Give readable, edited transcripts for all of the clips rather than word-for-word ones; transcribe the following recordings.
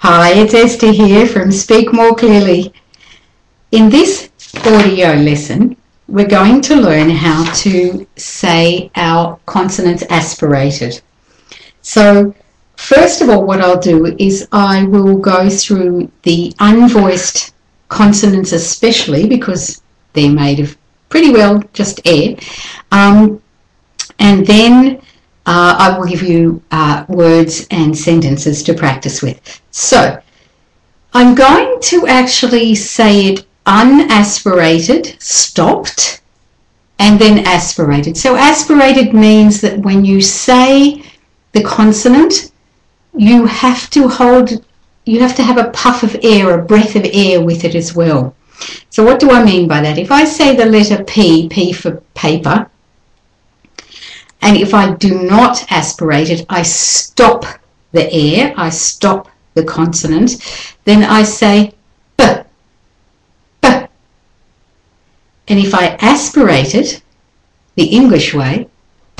Hi, it's Esther here from Speak More Clearly. In this audio lesson, we're going to learn how to say our consonants aspirated. So, first of all, what I'll do is I will go through the unvoiced consonants especially because they're made of pretty well just air. And then I will give you words and sentences to practice with. So, I'm going to actually say it unaspirated, stopped, and then aspirated. So aspirated means that when you say the consonant, you have to have a puff of air, a breath of air with it as well. So what do I mean by that? If I say the letter P, P for paper, and if I do not aspirate it, I stop the air, I stop the consonant, then I say B, B. And if I aspirate it the English way, P,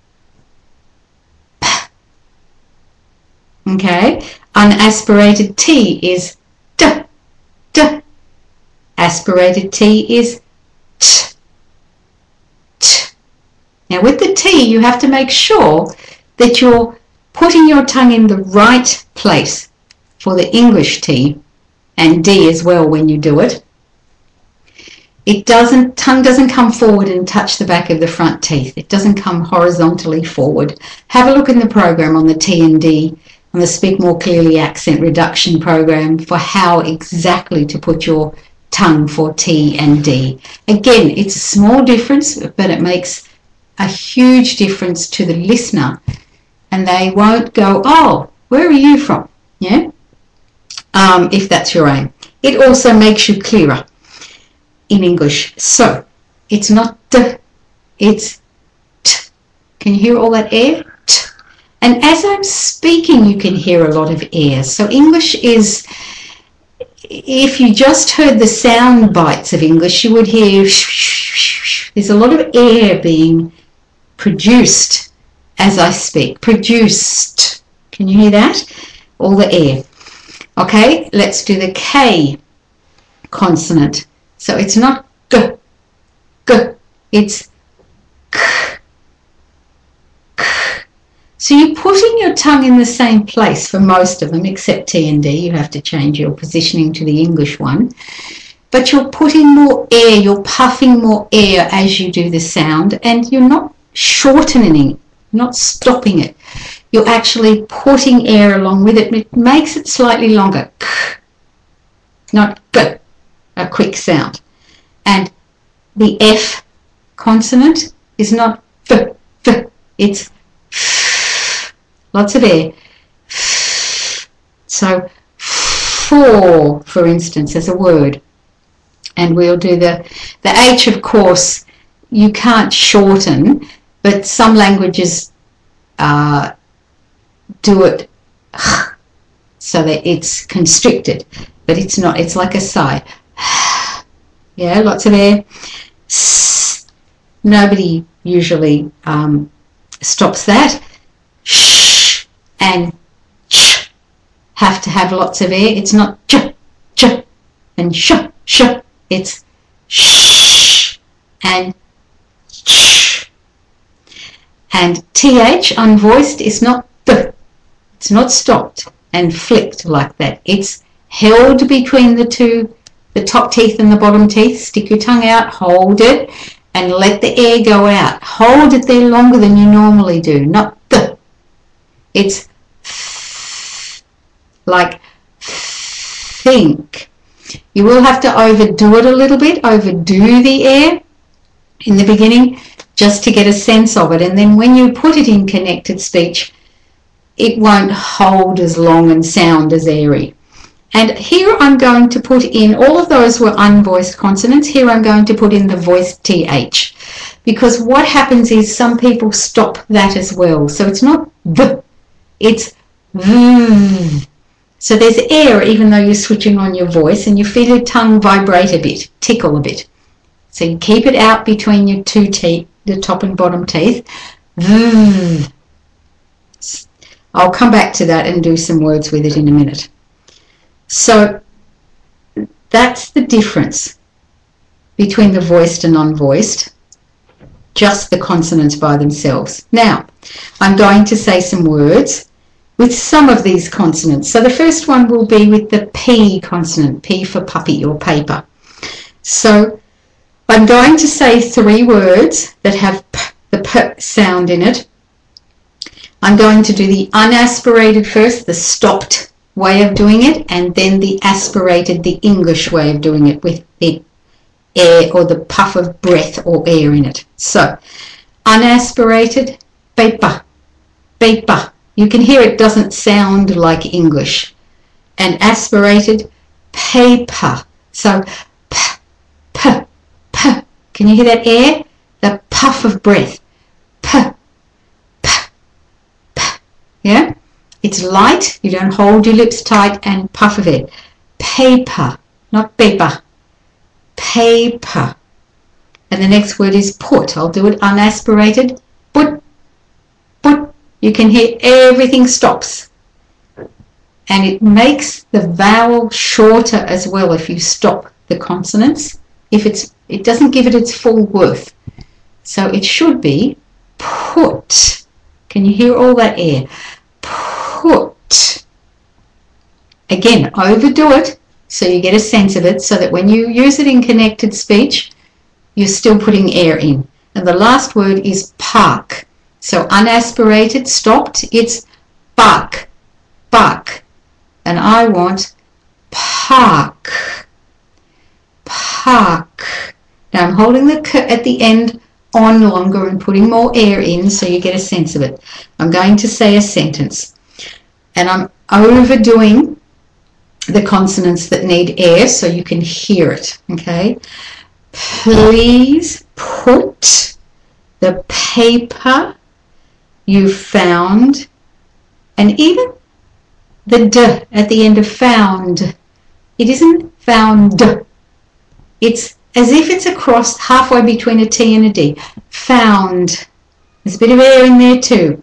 P. Okay? Unaspirated T is D, D. Aspirated T is T, T. Now with the T, you have to make sure that you're putting your tongue in the right place for the English T and D as well when you do it. Tongue doesn't come forward and touch the back of the front teeth. It doesn't come horizontally forward. Have a look in the program on the T and D, on the Speak More Clearly accent reduction program for how exactly to put your tongue for T and D. Again, it's a small difference, but it makes a huge difference to the listener, and they won't go, oh, where are you from? Yeah, if that's your aim. It also makes you clearer in English. So it's not D, it's T. Can you hear all that air? T. And as I'm speaking, you can hear a lot of air. So English is, if you just heard the sound bites of English, you would hear there's a lot of air being produced as I speak. Produced. Can you hear that? All the air. Okay, let's do the K consonant. So it's not G, G, it's K, K. So you're putting your tongue in the same place for most of them, except T and D. You have to change your positioning to the English one. But you're putting more air, you're puffing more air as you do the sound, and you're not shortening it, not stopping it. You're actually putting air along with it. It makes it slightly longer. K, not G, a quick sound. And the F consonant is not F, F, it's F. Lots of air. F. So for instance, as a word. And we'll do the H, of course, you can't shorten, but some languages do it so that it's constricted, but it's not. It's like a sigh. Yeah, lots of air. Nobody usually stops that. Sh and ch have to have lots of air. It's not ch, ch, and sh, sh. It's sh and ch. And th, unvoiced, is not th. It's not stopped and flicked like that. It's held between the two, the top teeth and the bottom teeth. Stick your tongue out, hold it, and let the air go out. Hold it there longer than you normally do, not th. It's like think. You will have to overdo it a little bit, overdo the air in the beginning just to get a sense of it. And then when you put it in connected speech, it won't hold as long and sound as airy. And here I'm going to put in, all of those were unvoiced consonants. Here I'm going to put in the voiced TH. Because what happens is some people stop that as well. So it's not V, it's V. So there's air even though you're switching on your voice, and you feel your tongue vibrate a bit, tickle a bit. So you keep it out between your two teeth, the top and bottom teeth. V. I'll come back to that and do some words with it in a minute. So that's the difference between the voiced and non-voiced, just the consonants by themselves. Now, I'm going to say some words with some of these consonants. So the first one will be with the P consonant, P for puppy or paper. So I'm going to say 3 words that have the P sound in it. I'm going to do the unaspirated first, the stopped way of doing it, and then the aspirated, the English way of doing it with the air or the puff of breath or air in it. So, unaspirated, paper, paper. You can hear it doesn't sound like English. And aspirated, paper. So, p, p, p. Can you hear that air? The puff of breath. P, p, p. Yeah? It's light. You don't hold your lips tight and puff of it. Paper, not paper. Paper. And the next word is put. I'll do it unaspirated. Put, put. You can hear everything stops. And it makes the vowel shorter as well if you stop the consonants. It doesn't give it its full worth. So it should be put. Can you hear all that air? Put. Again, overdo it so you get a sense of it, so that when you use it in connected speech, you're still putting air in. And the last word is park. So unaspirated, stopped, it's bark, bark. And I want park, park. Now I'm holding the k at the end on longer and putting more air in so you get a sense of it. I'm going to say a sentence. And I'm overdoing the consonants that need air so you can hear it, okay? Please put the paper you found, and even the d at the end of found, it isn't found. It's as if it's across halfway between a T and a D. Found. There's a bit of air in there too.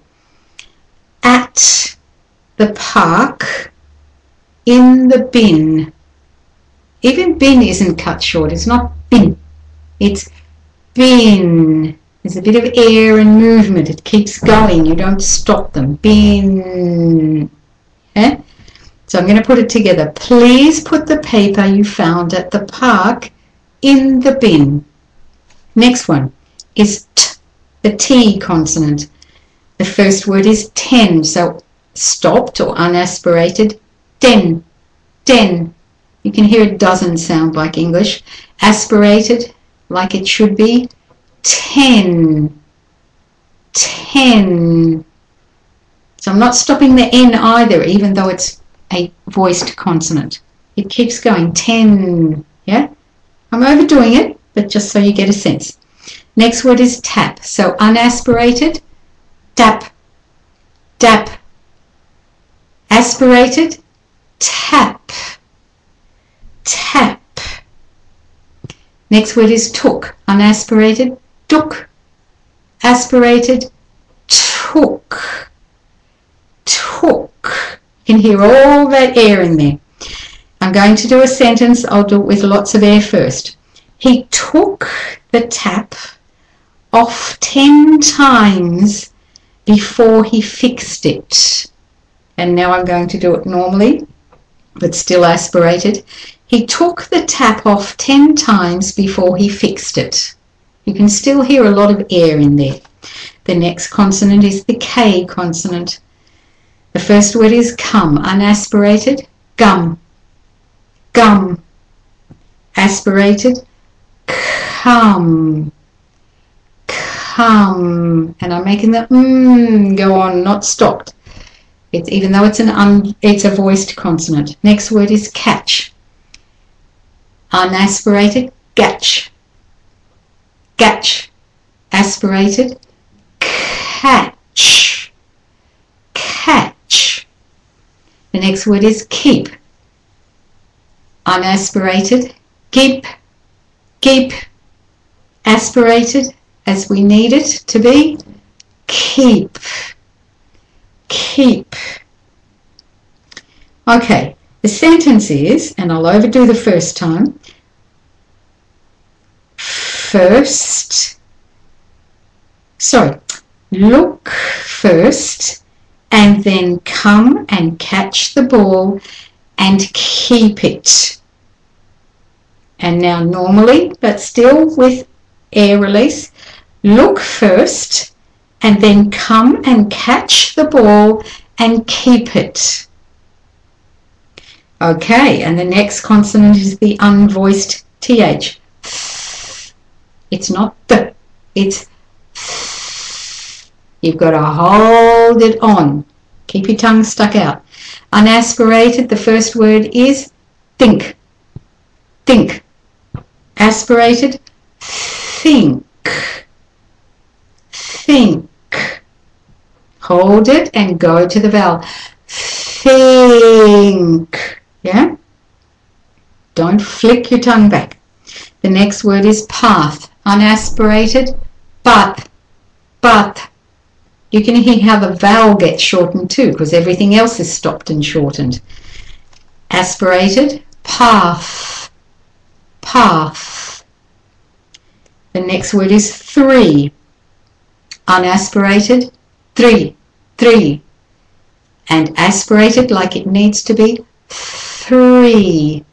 At the park, in the bin. Even bin isn't cut short. It's not bin. It's bin. There's a bit of air and movement. It keeps going. You don't stop them. Bin. Okay? So I'm going to put it together. Please put the paper you found at the park in the bin. Next one is T, the T consonant. The first word is 10. So stopped or unaspirated. Den, den. You can hear it doesn't sound like English. Aspirated, like it should be. 10, 10. So I'm not stopping the N either, even though it's a voiced consonant. It keeps going. 10, yeah? I'm overdoing it, but just so you get a sense. Next word is tap. So unaspirated, tap, tap. Aspirated, tap, tap. Next word is took. Unaspirated, took. Aspirated, took, took. You can hear all that air in there. I'm going to do a sentence. I'll do it with lots of air first. He took the tap off 10 times before he fixed it. And now I'm going to do it normally, but still aspirated. He took the tap off 10 times before he fixed it. You can still hear a lot of air in there. The next consonant is the K consonant. The first word is come. Unaspirated, gum, gum. Aspirated, come, come. And I'm making the go on, not stopped. Even though it's it's a voiced consonant. Next word is catch. Unaspirated, gatch, gatch. Aspirated, catch, catch. The next word is keep. Unaspirated, keep, keep. Aspirated, as we need it to be, keep, keep. Okay, The sentence is, and I'll overdo the first time, look first and then come and catch the ball and keep it. And now normally, but still with air release, look first and then come and catch the ball and keep it. Okay, and the next consonant is the unvoiced TH. It's not the, it's you've got to hold it on. Keep your tongue stuck out. Unaspirated, the first word is think. Think. Aspirated, think. Think. Hold it and go to the vowel. Think. Yeah? Don't flick your tongue back. The next word is path. Unaspirated, but. You can hear how the vowel gets shortened too, because everything else is stopped and shortened. Aspirated, path. Path. The next word is three. Unaspirated, three. And aspirated like it needs to be, three.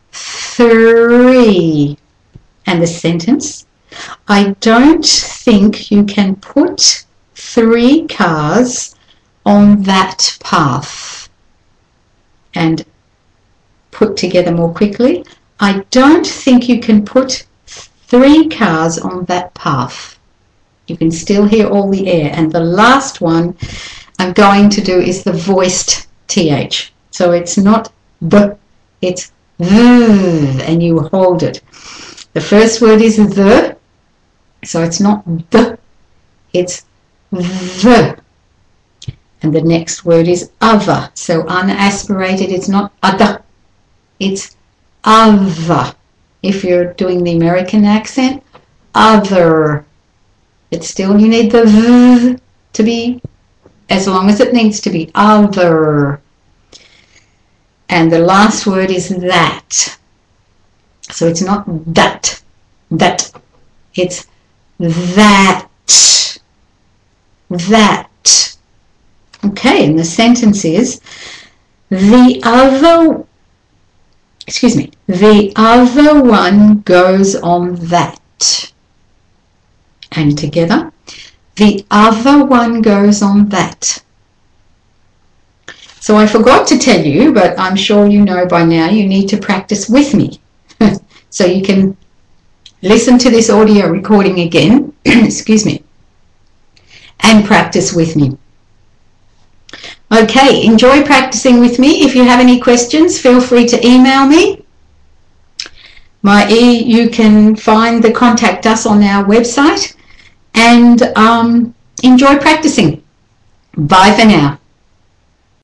And the sentence, I don't think you can put 3 cars on that path. And put together more quickly, I don't think you can put 3 cars on that path. You can still hear all the air. And the last one I'm going to do is the voiced TH. So it's not B, it's V, and you hold it. The first word is the, so it's not the, it's the. And the next word is other. So unaspirated, it's not other, it's other. If you're doing the American accent, other. But still you need the V to be as long as it needs to be, other. And the last word is that. So it's not that, it's that. Okay, and the sentence is, the other one goes on that. And together, the other one goes on that. So I forgot to tell you, but I'm sure you know by now, you need to practice with me. So you can listen to this audio recording again, excuse me, and practice with me. Okay, enjoy practicing with me. If you have any questions, feel free to email me. You can find the Contact Us on our website, and enjoy practicing. Bye for now.